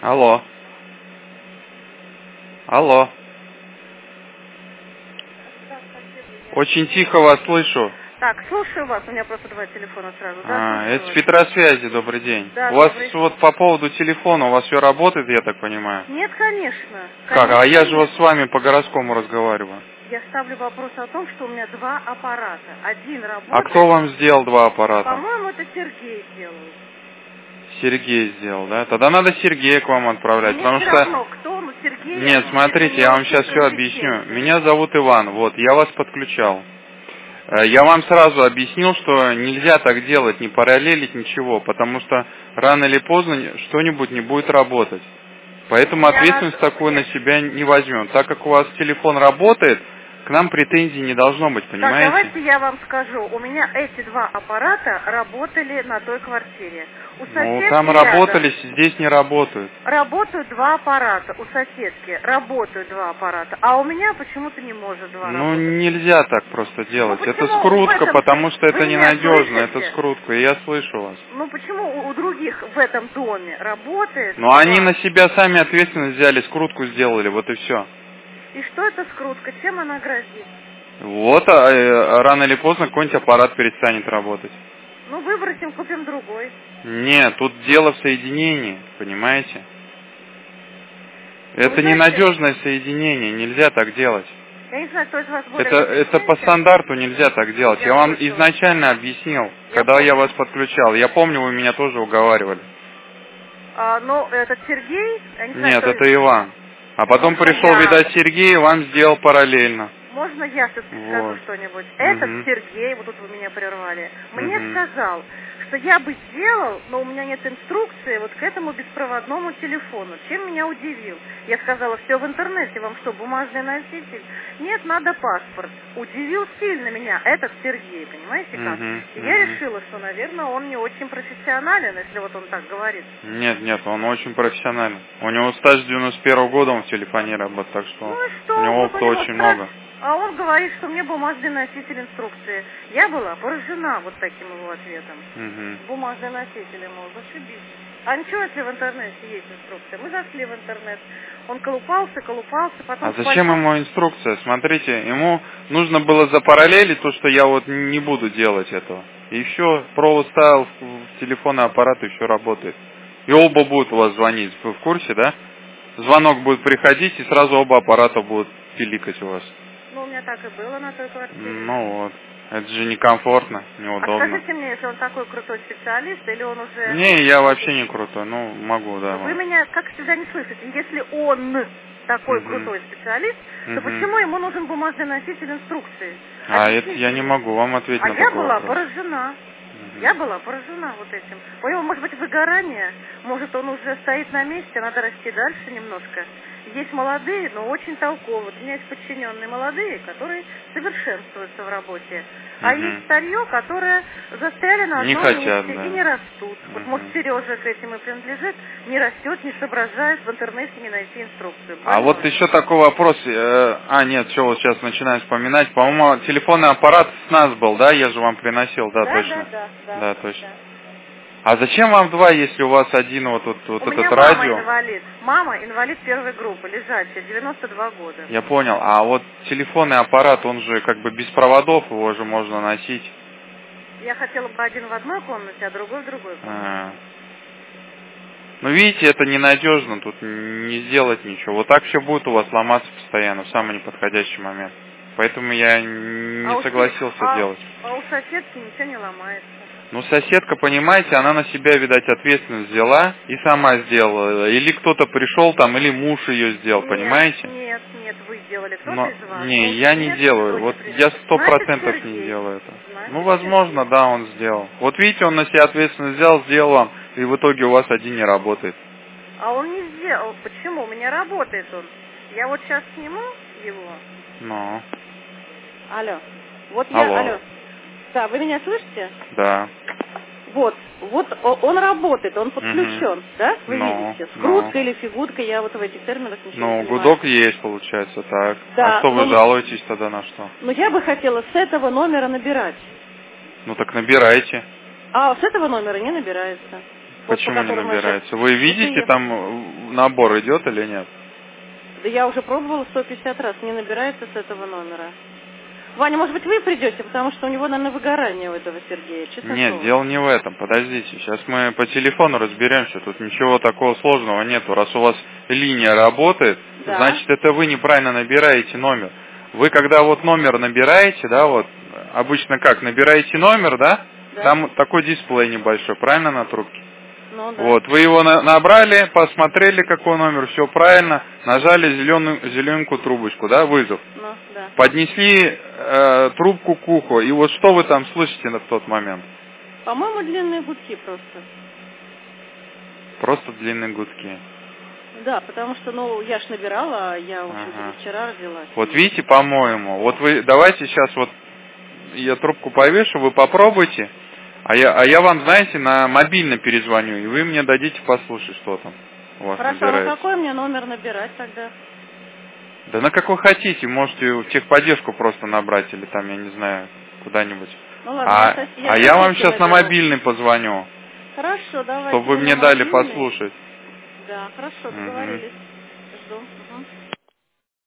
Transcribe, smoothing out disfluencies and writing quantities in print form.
Алло. Алло. Очень тихо вас слышу. Так, слушаю вас, у меня просто два телефона сразу. Да, Это с Петросвязи, добрый день. Да, у вас добрый. вот по поводу телефона, у вас все работает, я так понимаю? Нет, конечно. Как? А я же нет. вот с вами по городскому разговариваю. Я ставлю вопрос о том, что у меня два аппарата. Один работает. А кто вам сделал два аппарата? По-моему, это Сергей сделал. Сергей сделал, да? Тогда надо Сергея к вам отправлять, Мне потому все что... равно, кто он, Сергей. Нет, смотрите, я вам сейчас все объясню. Меня зовут Иван, вот, я вас подключал. Я вам сразу объяснил, что нельзя так делать, не параллелить ничего, потому что рано или поздно что-нибудь не будет работать. Поэтому ответственность такую на себя не возьмем. Так как у вас телефон работает, к нам претензий не должно быть, понимаете? Так, давайте я вам скажу. У меня эти два аппарата работали на той квартире. У соседки там работали, здесь не работают. Работают два аппарата. У соседки работают два аппарата. А у меня почему-то не может два работать. Нельзя так просто делать. Ну, это скрутка, потому что это ненадежно. Это скрутка, и я слышу вас. Ну почему у других в этом доме работает? Но они на себя сами ответственность взяли, скрутку сделали, вот и все. И что это скрутка? Чем она грозит? Вот, рано или поздно какой-нибудь аппарат перестанет работать. Ну, выбросим, купим другой. Нет, тут дело в соединении, понимаете? Это ненадежное соединение, нельзя так делать. Я не знаю, кто из вас более... Это по стандарту нельзя так делать. Я вам изначально объяснил, когда я вас подключал. Я помню, вы меня тоже уговаривали. Ну, этот Сергей? Нет, это Иван. А потом пришел, видать, Сергей, и вам сделал параллельно. Можно я все-таки скажу что-нибудь? Этот Сергей, вот тут вы меня прервали, мне сказал, что я бы сделал, но у меня нет инструкции вот к этому беспроводному телефону. Чем меня удивил? Я сказала, все в интернете, вам что, бумажный носитель? Нет, надо паспорт. Удивил сильно меня этот Сергей, понимаете как? И я решила, что, наверное, он не очень профессионален, если вот он так говорит. Нет, он очень профессионален. У него стаж 91-го года, он в телефоне работает, так что, у него опыта очень много. А он говорит, что мне бумажный носитель инструкции. Я была поражена вот таким его ответом. Бумажный носитель, мол, зашибись. А ничего, если в интернете есть инструкция? Мы зашли в интернет. Он колупался, потом... А зачем ему инструкция? Смотрите, ему нужно было запараллелить то, что я вот не буду делать этого. И еще провод ставил в телефонный аппарат, и все работает. И оба будут у вас звонить. Вы в курсе, да? Звонок будет приходить, и сразу оба аппарата будут пиликать у вас. Ну, у меня так и было на той квартире. Ну вот. Это же некомфортно, неудобно. А скажите мне, если он такой крутой специалист, или он уже... Не, я вообще не крутой, ну, могу, да. Вы меня, как всегда, не слышите. Если он такой крутой специалист, то почему ему нужен бумажный носитель инструкции? Это я не могу вам ответить на такой вопрос. Поражена. Я была поражена вот этим. У него, может быть, выгорание, может, он уже стоит на месте, надо расти дальше немножко. Есть молодые, но очень толковые. У меня есть подчиненные молодые, которые совершенствуются в работе. А есть старье, которые застряли на одном месте и не растут. Вот, может, Сережа к этим и принадлежит, не растет, не соображает, в интернете не найти инструкцию. А вот еще такой вопрос. Нет, что вот сейчас начинаю вспоминать. По-моему, телефонный аппарат с нас был, да? Я же вам приносил, да, точно? Да, точно. А зачем вам два, если у вас один вот этот радио? Мама инвалид первой группы, лежачая, 92 года. Я понял. А вот телефонный аппарат, он же как бы без проводов, его же можно носить. Я хотела бы один в одной комнате, а другой в другой комнате. Ну, видите, это ненадежно, тут не сделать ничего. Вот так все будет у вас ломаться постоянно в самый неподходящий момент. Поэтому я не согласился делать. А у соседки ничего не ломается. Ну, соседка, понимаете, она на себя, видать, ответственность взяла и сама сделала. Или кто-то пришел там, или муж ее сделал, понимаете? Нет, вы сделали, кто-то из вас. Не, я не делаю. Вот я 100% не делаю это. Ну, возможно, да, он сделал. Вот видите, он на себя ответственность взял, сделал вам, и в итоге у вас один не работает. А он не сделал. Почему? У меня работает он. Я вот сейчас сниму его. Ну. Алло. Алло. Да, вы меня слышите? Да. Вот он работает, он подключен, да? Вы видите? Скрутка или фигурка, я вот в этих терминах ничего не понимаю. Гудок есть, получается, так. Да, а что вы жалуетесь тогда на что? Ну, я бы хотела с этого номера набирать. Ну, так набирайте. А с этого номера не набирается. Почему не набирается? Вы видите, там набор идет или нет? Да я уже пробовала 150 раз, не набирается с этого номера. Ваня, может быть, вы придете, потому что у него, наверное, выгорание у этого Сергея, честно Нет, слово. дело не в этом, подождите. Сейчас мы по телефону разберемся, тут ничего такого сложного нету. Раз у вас линия работает, Да. значит, это вы неправильно набираете номер. Вы когда вот номер набираете, да, вот, обычно как, набираете номер, да? Да. Там такой дисплей небольшой, правильно, на трубке? Ну, да. Вот, вы его набрали, посмотрели, какой номер, все правильно, нажали зелененькую трубочку, да, вызов. Ну, да. Поднесли трубку к уху, и вот что вы там слышите в тот момент? По-моему, длинные гудки просто. Просто длинные гудки. Да, потому что, ну, я ж набирала, я, в общем-то, вчера родилась. Вот видите, по-моему, вот вы, давайте сейчас вот, я трубку повешу, вы попробуйте, а я вам, знаете, на мобильно перезвоню, и вы мне дадите послушать, что там у вас Хорошо, набирается. а на какой мне номер набирать тогда? Да на какой хотите, можете в техподдержку просто набрать, или там, я не знаю, куда-нибудь. Ну ладно, я вам сейчас на мобильный позвоню. Хорошо, давайте. Чтобы вы мне дали послушать. Да, хорошо, договорились. Жду.